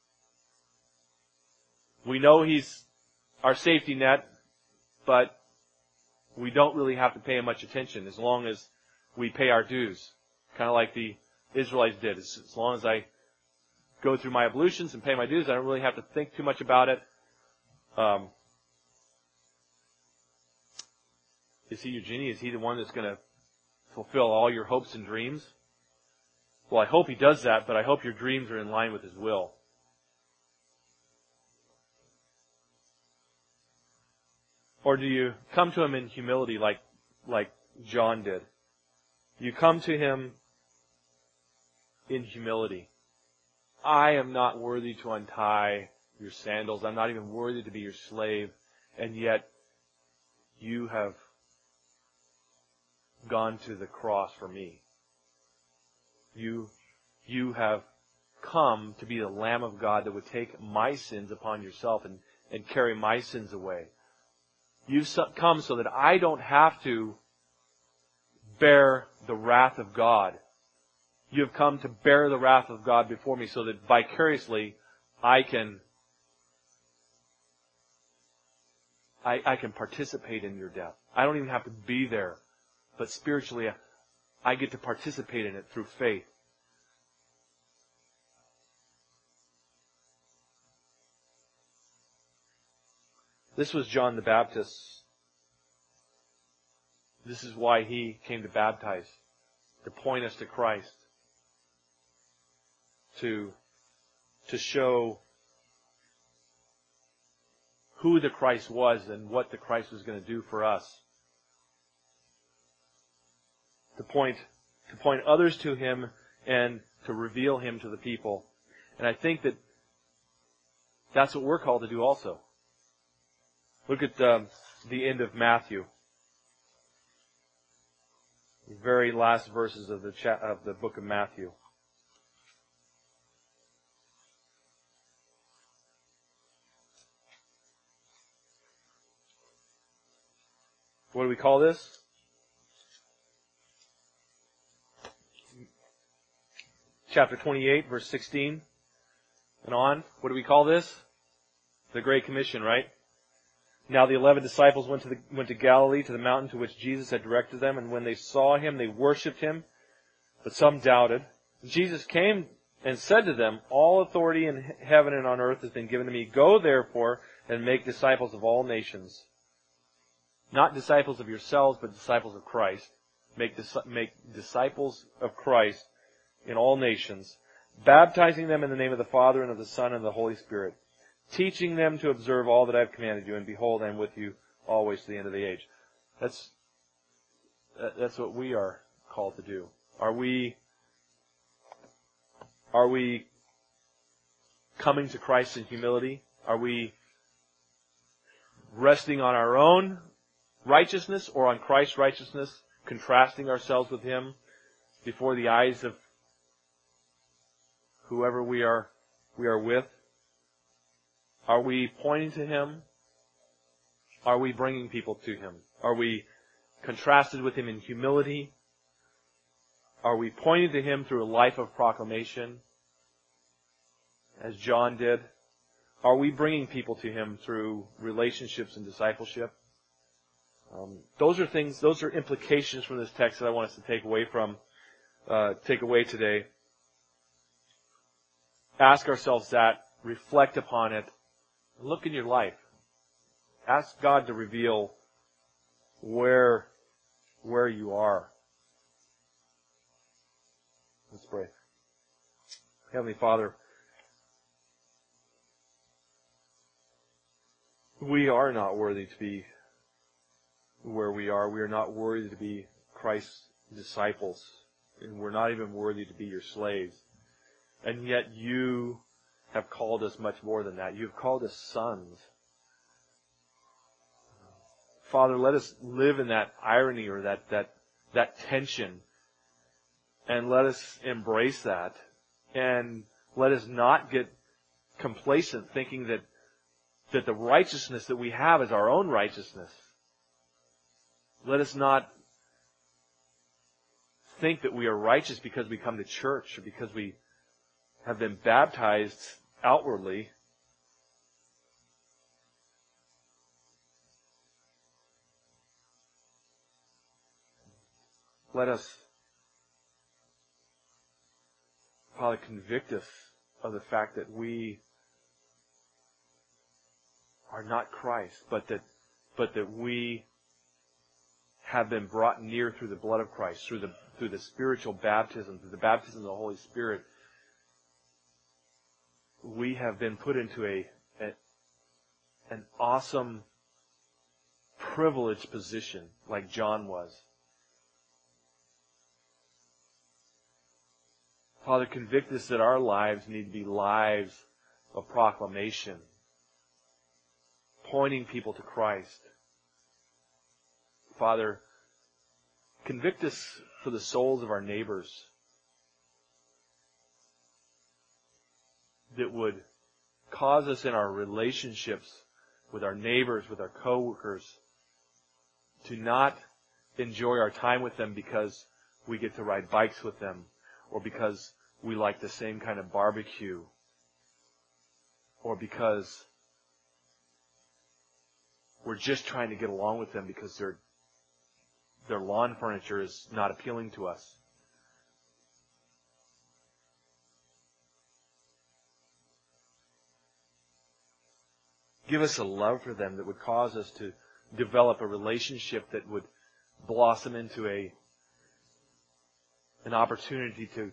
We know he's our safety net, but we don't really have to pay him much attention as long as we pay our dues. Kind of like the Israelites did. As long as I go through my ablutions and pay my dues, I don't really have to think too much about it. Is he your genie? Is he the one that's going to fulfill all your hopes and dreams? Well, I hope he does that, but I hope your dreams are in line with his will. Or do you come to him in humility like John did? You come to him in humility. I am not worthy to untie your sandals. I'm not even worthy to be your slave. And yet, you have gone to the cross for me. You have come to be the Lamb of God that would take my sins upon yourself and carry my sins away. You've come so that I don't have to bear the wrath of God. You have come to bear the wrath of God before me so that vicariously I can participate in your death. I don't even have to be there. But spiritually, I get to participate in it through faith. This was John the Baptist. This is why he came to baptize, to point us to Christ, to show who the Christ was and what the Christ was going to do for us. To point others to him and to reveal him to the people. And I think that that's what we're called to do also. Look at the end of Matthew. The very last verses of the book of Matthew. What do we call this? Chapter 28, verse 16 and on. What do we call this? The Great Commission, right? Now the 11 disciples went to Galilee, to the mountain to which Jesus had directed them, and when they saw him, they worshipped him, but some doubted. Jesus came and said to them, "All authority in heaven and on earth has been given to me. Go therefore and make disciples of all nations." Not disciples of yourselves, but disciples of Christ. Make disciples of Christ in all nations, baptizing them in the name of the Father and of the Son and of the Holy Spirit, teaching them to observe all that I have commanded you, and behold, I am with you always to the end of the age. That's what we are called to do. Are we coming to Christ in humility? Are we resting on our own righteousness or on Christ's righteousness, contrasting ourselves with Him before the eyes of whoever we are with? Are we pointing to Him? Are we bringing people to Him? Are we contrasted with Him in humility? Are we pointing to Him through a life of proclamation, as John did? Are we bringing people to Him through relationships and discipleship? Those are implications from this text that I want us to take away today. Ask ourselves that, reflect upon it, look in your life. Ask God to reveal where you are. Let's pray. Heavenly Father, we are not worthy to be where we are. We are not worthy to be Christ's disciples. And we're not even worthy to be your slaves. And yet you have called us much more than that. You've called us sons. Father, let us live in that irony or that tension. And let us embrace that. And let us not get complacent thinking that the righteousness that we have is our own righteousness. Let us not think that we are righteous because we come to church or because we have been baptized outwardly. Let us, Father, convict us of the fact that we are not Christ, but that we have been brought near through the blood of Christ, through the spiritual baptism, through the baptism of the Holy Spirit. We have been put into an awesome, privileged position, like John was. Father, convict us that our lives need to be lives of proclamation, pointing people to Christ. Father, convict us for the souls of our neighbors that would cause us in our relationships with our neighbors, with our coworkers, to not enjoy our time with them because we get to ride bikes with them, or because we like the same kind of barbecue, or because we're just trying to get along with them because their lawn furniture is not appealing to us. Give us a love for them that would cause us to develop a relationship that would blossom into an opportunity to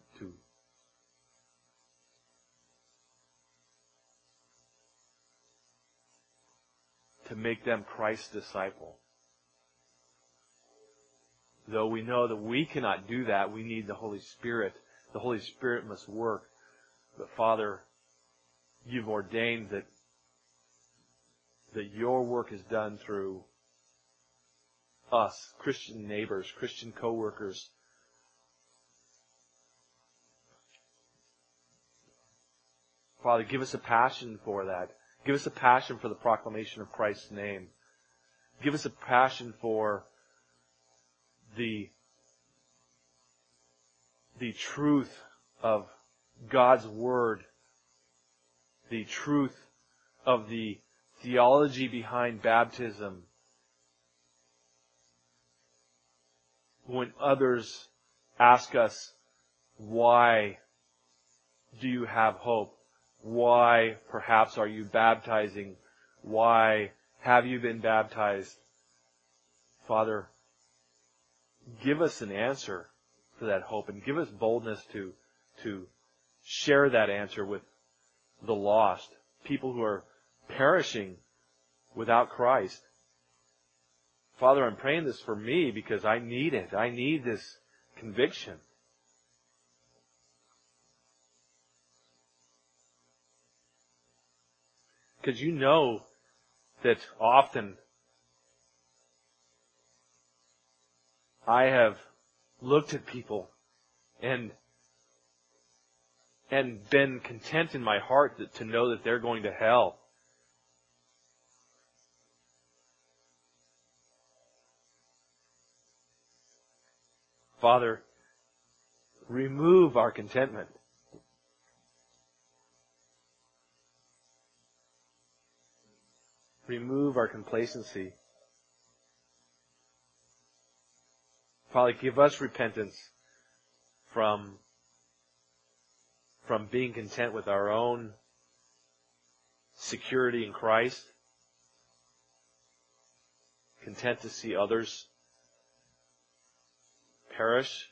make them Christ's disciple. Though we know that we cannot do that, we need the Holy Spirit. The Holy Spirit must work. But Father, you've ordained that your work is done through us, Christian neighbors, Christian co-workers. Father, give us a passion for that. Give us a passion for the proclamation of Christ's name. Give us a passion for the truth of God's Word, the truth of the theology behind baptism. When others ask us, Why do you have hope? Why, perhaps, are you baptizing? Why have you been baptized? Father, give us an answer to that hope and give us boldness to share that answer with the lost, people who are perishing without Christ. Father, I'm praying this for me because I need it. I need this conviction. Because you know that often I have looked at people and been content in my heart to know that they're going to hell. Father, remove our contentment. Remove our complacency. Father, give us repentance from being content with our own security in Christ, content to see others perish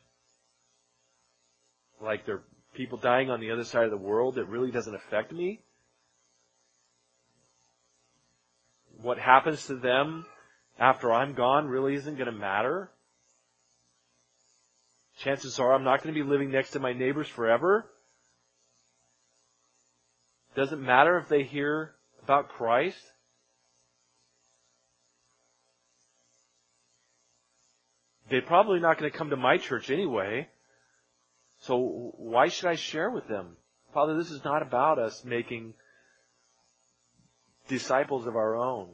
like they're people dying on the other side of the world that really doesn't affect me. What happens to them after I'm gone really isn't going to matter. Chances are I'm not going to be living next to my neighbors forever. Doesn't matter if they hear about Christ. They're probably not going to come to my church anyway. So why should I share with them? Father, this is not about us making disciples of our own.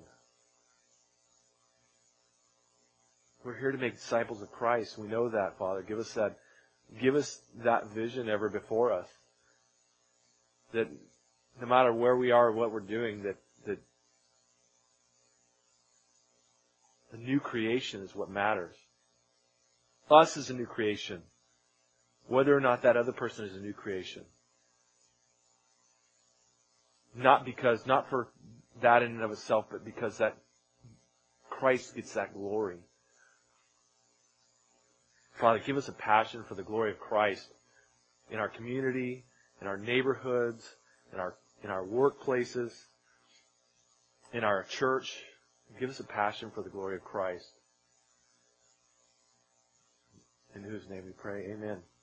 We're here to make disciples of Christ. We know that, Father. Give us that vision ever before us. That no matter where we are or what we're doing, that the new creation is what matters. Us is a new creation. Whether or not that other person is a new creation. Not for that in and of itself, but because that Christ gets that glory. Father, give us a passion for the glory of Christ in our community, in our neighborhoods, in our workplaces, in our church. Give us a passion for the glory of Christ. In whose name we pray, amen.